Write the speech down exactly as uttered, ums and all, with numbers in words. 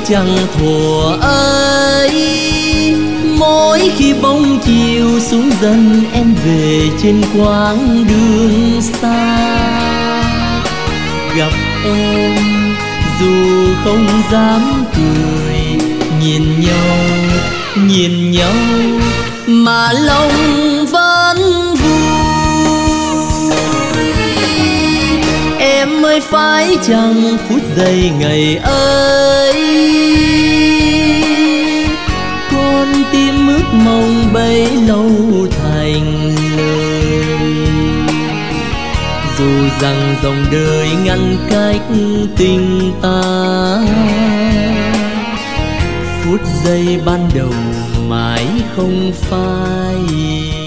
chẳng thuở ấy. Mỗi khi bóng chiều xuống dần em về trên quãng đường xa, gặp em dù không dám cười, nhìn nhau nhìn nhau mà lòng vẫn vui. Em ơi phải chăng phút giây ngày ấy con tim ước mong bấy lâu thành lời, dù rằng dòng đời ngăn cách tình ta, phút giây ban đầu mãi không phai.